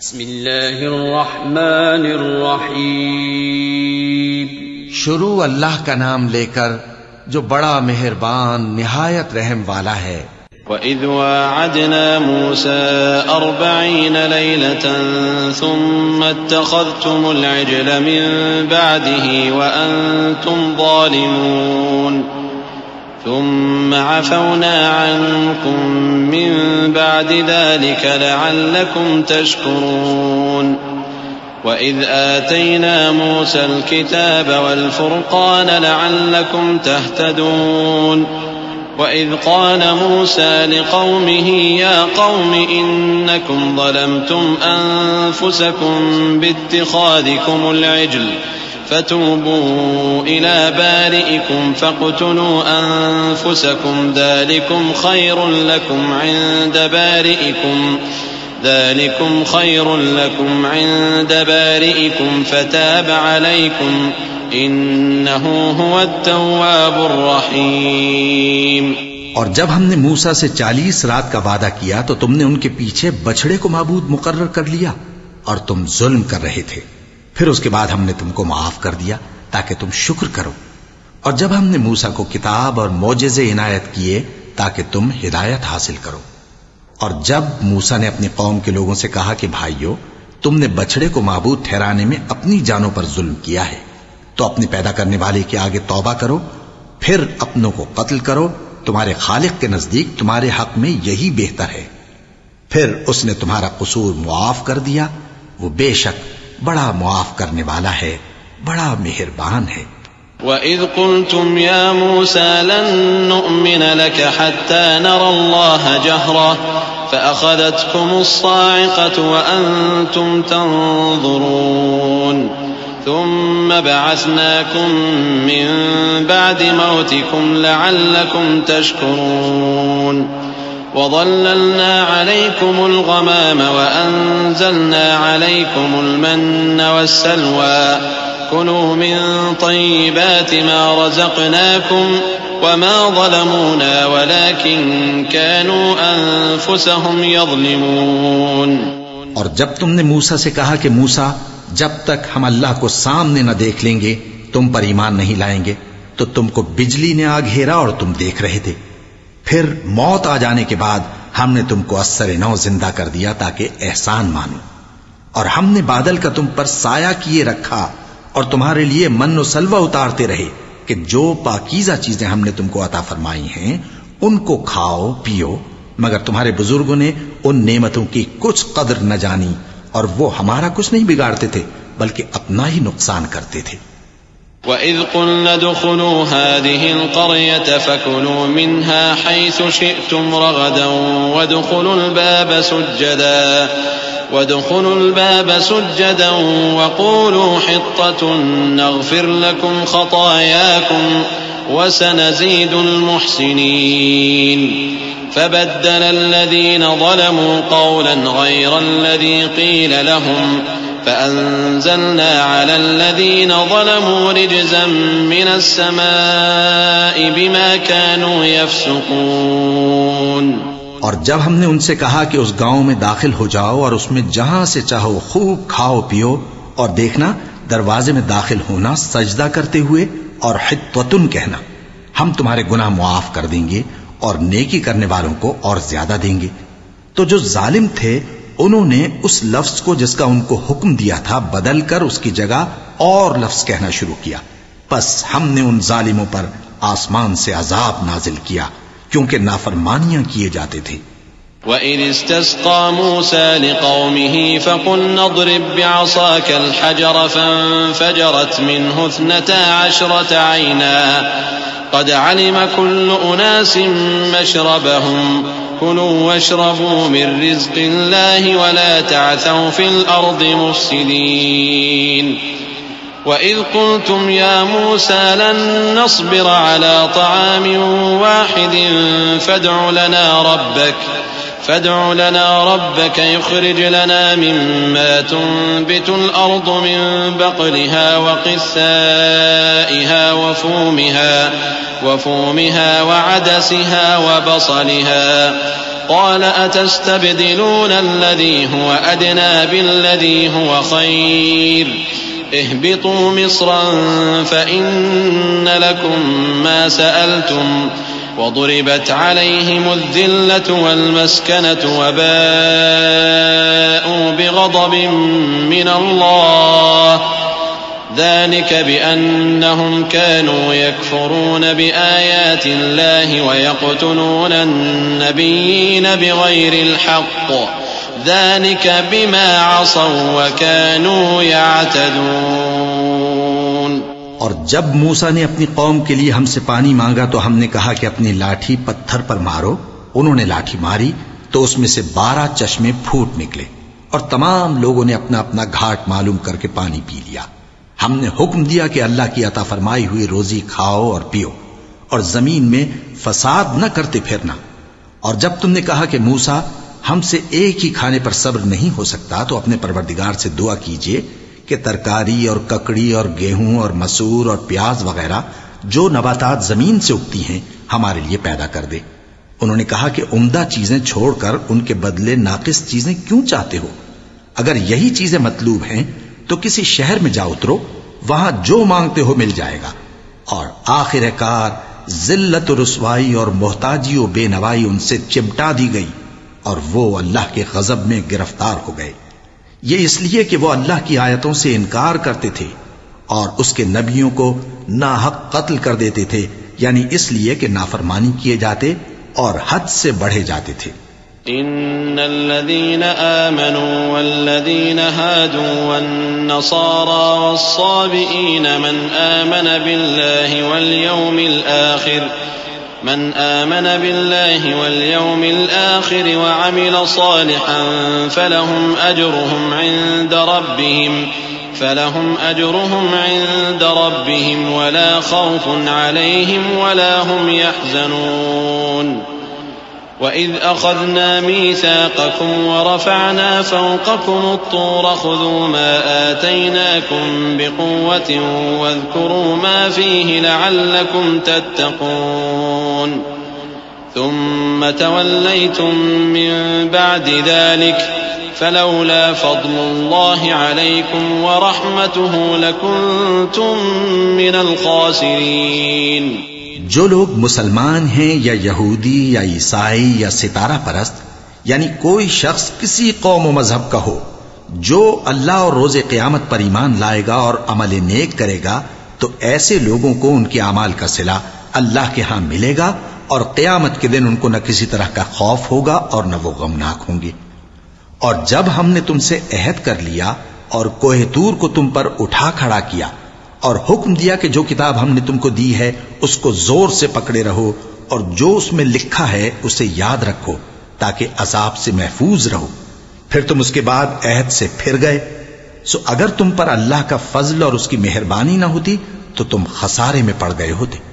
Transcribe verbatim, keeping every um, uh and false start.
بسم اللہ الرحمن الرحیم. شروع اللہ کا نام لے کر جو بڑا مہربان نہایت رحم والا ہے. وَإِذْ وَاعَدْنَا مُوسَىٰ أَرْبَعِينَ لَيْلَةً ثُمَّ اتَّخَذْتُمُ الْعِجْلَ مِن بَعْدِهِ وَأَنتُمْ ظَالِمُونَ ثُمَّ عَفَوْنَا عَنكُم مِّن بَعْدِ ذَلِكَ لَعَلَّكُمْ تَشْكُرُونَ. وَإِذْ آتَيْنَا مُوسَى الْكِتَابَ وَالْفُرْقَانَ لَعَلَّكُمْ تَهْتَدُونَ. وَإِذْ قَالَ مُوسَى لِقَوْمِهِ يَا قَوْمِ إِنَّكُمْ ظَلَمْتُمْ أَنفُسَكُمْ بِاتِّخَاذِكُمُ الْعِجْلَ فَتُوبُوا إِلَى بَارِئِكُمْ فَاقْتُلُوا أَنفُسَكُمْ ذَلِكُمْ خَيْرٌ لَكُمْ عِندَ بَارِئِكُمْ ذَلِكُمْ خَيْرٌ لَكُمْ عِندَ بَارِئِكُمْ فَتَابَ عَلَيْكُمْ إِنَّهُ هُوَ التَّوَّابُ الرَّحِيمُ. اور جب ہم نے موسیٰ سے چالیس رات کا وعدہ کیا تو تم نے ان کے پیچھے بچڑے کو معبود مقرر کر لیا اور تم ظلم کر رہے تھے. پھر اس کے بعد ہم نے تم کو معاف کر دیا تاکہ تم شکر کرو. اور جب ہم نے موسیٰ کو کتاب اور معجزے عنایت کیے تاکہ تم ہدایت حاصل کرو. اور جب موسیٰ نے اپنی قوم کے لوگوں سے کہا کہ بھائیو تم نے بچڑے کو معبود ٹھہرانے میں اپنی جانوں پر ظلم کیا ہے تو اپنے پیدا کرنے والے کے آگے توبہ کرو پھر اپنوں کو قتل کرو. تمہارے خالق کے نزدیک تمہارے حق میں یہی بہتر ہے. پھر اس نے تمہارا قصور معاف کر دیا. وہ بے شک بڑا معاف کرنے والا ہے بڑا مہربان ہے. وَإِذْ قُلْتُمْ يَا مُوسَىٰ لَن نُّؤْمِنَ لَكَ حَتَّىٰ نَرَى اللَّهَ جَهْرَةً فَأَخَذَتْكُمُ الصَّاعِقَةُ وَأَنتُمْ تَنظُرُونَ ثُمَّ بَعَثْنَاكُم مِّن بَعْدِ مَوْتِكُمْ لَعَلَّكُمْ تَشْكُرُونَ. وَظَلَّلْنَا عَلَيْكُمُ الْغَمَامَ وَأَنزَلْنَا عَلَيْكُمُ الْمَنَّ وَالسَّلْوَىٰ كُلُوا مِن طَيِّبَاتِ مَا رَزَقْنَاكُمْ وَمَا ظَلَمُونَا وَلَٰكِن كَانُوا أَنفُسَهُمْ يَظْلِمُونَ. اور جب تم نے موسیٰ سے کہا کہ موسیٰ جب تک ہم اللہ کو سامنے نہ دیکھ لیں گے تم پر ایمان نہیں لائیں گے تو تم کو بجلی نے آ گھیرا اور تم دیکھ رہے تھے. پھر موت آ جانے کے بعد ہم نے تم کو اثر نو زندہ کر دیا تاکہ احسان مانو. اور ہم نے بادل کا تم پر سایہ کیے رکھا اور تمہارے لیے من و سلوہ اتارتے رہے کہ جو پاکیزہ چیزیں ہم نے تم کو عطا فرمائی ہیں ان کو کھاؤ پیو. مگر تمہارے بزرگوں نے ان نعمتوں کی کچھ قدر نہ جانی اور وہ ہمارا کچھ نہیں بگاڑتے تھے بلکہ اپنا ہی نقصان کرتے تھے. وَإِذْ قُلْنَا ادْخُلُوا هَٰذِهِ الْقَرْيَةَ فَكُلُوا مِنْهَا حَيْثُ شِئْتُمْ رَغَدًا وَادْخُلُوا الْبَابَ سُجَّدًا وَادْخُلُوا الْبَابَ سُجَّدًا وَقُولُوا حِطَّةٌ نَّغْفِرْ لَكُمْ خَطَايَاكُمْ وَسَنَزِيدُ الْمُحْسِنِينَ. فَبَدَّلَ الَّذِينَ ظَلَمُوا قَوْلًا غَيْرَ الَّذِي قِيلَ لَهُمْ فَأَنزَلْنَا عَلَى الَّذِينَ ظَلَمُوا رِجْزًا مِّنَ السَّمَاءِ بِمَا كَانُوا يَفْسُقُونَ. اور جب ہم نے ان سے کہا کہ اس گاؤں میں داخل ہو جاؤ اور اس میں جہاں سے چاہو خوب کھاؤ پیو اور دیکھنا دروازے میں داخل ہونا سجدہ کرتے ہوئے اور حطۃ کہنا ہم تمہارے گناہ معاف کر دیں گے اور نیکی کرنے والوں کو اور زیادہ دیں گے. تو جو ظالم تھے انہوں نے اس لفظ کو جس کا ان کو حکم دیا تھا بدل کر اس کی جگہ اور لفظ کہنا شروع کیا. پس ہم نے ان ظالموں پر آسمان سے عذاب نازل کیا کیونکہ نافرمانیاں کیے جاتے تھے. وَإِذِ اسْتَسْقَىٰ مُوسَىٰ لِقَوْمِهِ فَقُلْنَا اضْرِب بِّعَصَاكَ الْحَجَرَ فَانفَجَرَتْ مِنْهُ اثْنَتَا عَشْرَةَ عَيْنًا قَدْ عَلِمَ كُلُّ أُنَاسٍ مَّشْرَبَهُمْ كُلُوا وَاشْرَبُوا مِن رِّزْقِ اللَّهِ وَلَا تَعْثَوْا فِي الْأَرْضِ مُفْسِدِينَ. وَإِذْ قُلْتُمْ يَا مُوسَىٰ لَن نَّصْبِرَ عَلَىٰ طَعَامٍ وَاحِدٍ فَادْعُ لَنَا رَبَّكَ فَادْعُ لَنَا رَبَّكَ يُخْرِجْ لَنَا مِمَّا تُنبِتُ الْأَرْضُ مِن بَقْلِهَا وَقِثَّائِهَا وَفُومِهَا وَفُومِهَا وَعَدَسِهَا وَبَصَلِهَا قال أتستبدلون الذي هو أدنى بالذي هو خير اهبطوا مصرا فإن لكم ما سألتم وضربت عليهم الذلة والمسكنة وباءوا بغضب من الله ذلك بأنهم كانوا يكفرون بآيات الله ويقتلون النبيين بغير الحق ذلك بما عصوا وكانوا يعتدون. اور جب موسیٰ نے اپنی قوم کے لیے ہم سے پانی مانگا تو ہم نے کہا کہ اپنی لاٹھی پتھر پر مارو. انہوں نے لاٹھی ماری تو اس میں سے بارہ چشمے پھوٹ نکلے اور تمام لوگوں نے اپنا اپنا گھاٹ معلوم کر کے پانی پی لیا. ہم نے حکم دیا کہ اللہ کی عطا فرمائی ہوئی روزی کھاؤ اور پیو اور زمین میں فساد نہ کرتے پھرنا. اور جب تم نے کہا کہ موسیٰ ہم سے ایک ہی کھانے پر صبر نہیں ہو سکتا تو اپنے پروردگار سے دعا کیجئے کہ ترکاری اور ککڑی اور گیہوں اور مسور اور پیاز وغیرہ جو نباتات زمین سے اگتی ہیں ہمارے لیے پیدا کر دے. انہوں نے کہا کہ عمدہ چیزیں چھوڑ کر ان کے بدلے ناقص چیزیں کیوں چاہتے ہو؟ اگر یہی چیزیں مطلوب ہیں تو کسی شہر میں جا اترو، وہاں جو مانگتے ہو مل جائے گا. اور آخر کار ذلت و رسوائی اور محتاجی و بے نوائی ان سے چمٹا دی گئی اور وہ اللہ کے غضب میں گرفتار ہو گئے. یہ اس لیے کہ وہ اللہ کی آیتوں سے انکار کرتے تھے اور اس کے نبیوں کو ناحق قتل کر دیتے تھے، یعنی اس لیے کہ نافرمانی کیے جاتے اور حد سے بڑھے جاتے تھے. ان الذين آمنوا والذين هادوا والنصارى والصابئين من آمن بالله واليوم الآخر من آمن بالله واليوم الآخر وعمل صالحا فلهم أجرهم عند ربهم فلهم أجرهم عند ربهم ولا خوف عليهم ولا هم يحزنون. وَإِذْ أَخَذْنَا مِيثَاقَكُمْ وَرَفَعْنَا فَوْقَكُمُ الطُّورَ خُذُوا مَا آتَيْنَاكُمْ بِقُوَّةٍ وَاذْكُرُوا مَا فِيهِ لَعَلَّكُمْ تَتَّقُونَ. ثُمَّ تَوَلَّيْتُمْ مِنْ بَعْدِ ذَلِكَ فَلَوْلَا فَضْلُ اللَّهِ عَلَيْكُمْ وَرَحْمَتُهُ لَكُنْتُمْ مِنَ الْخَاسِرِينَ. جو لوگ مسلمان ہیں یا یہودی یا عیسائی یا ستارہ پرست، یعنی کوئی شخص کسی قوم و مذہب کا ہو، جو اللہ اور روز قیامت پر ایمان لائے گا اور عمل نیک کرے گا تو ایسے لوگوں کو ان کے اعمال کا صلہ اللہ کے ہاں ملے گا اور قیامت کے دن ان کو نہ کسی طرح کا خوف ہوگا اور نہ وہ غمناک ہوں گے. اور جب ہم نے تم سے عہد کر لیا اور کوہ طور کو تم پر اٹھا کھڑا کیا اور حکم دیا کہ جو کتاب ہم نے تم کو دی ہے اس کو زور سے پکڑے رہو اور جو اس میں لکھا ہے اسے یاد رکھو تاکہ عذاب سے محفوظ رہو، پھر تم اس کے بعد عہد سے پھر گئے، سو اگر تم پر اللہ کا فضل اور اس کی مہربانی نہ ہوتی تو تم خسارے میں پڑ گئے ہوتے.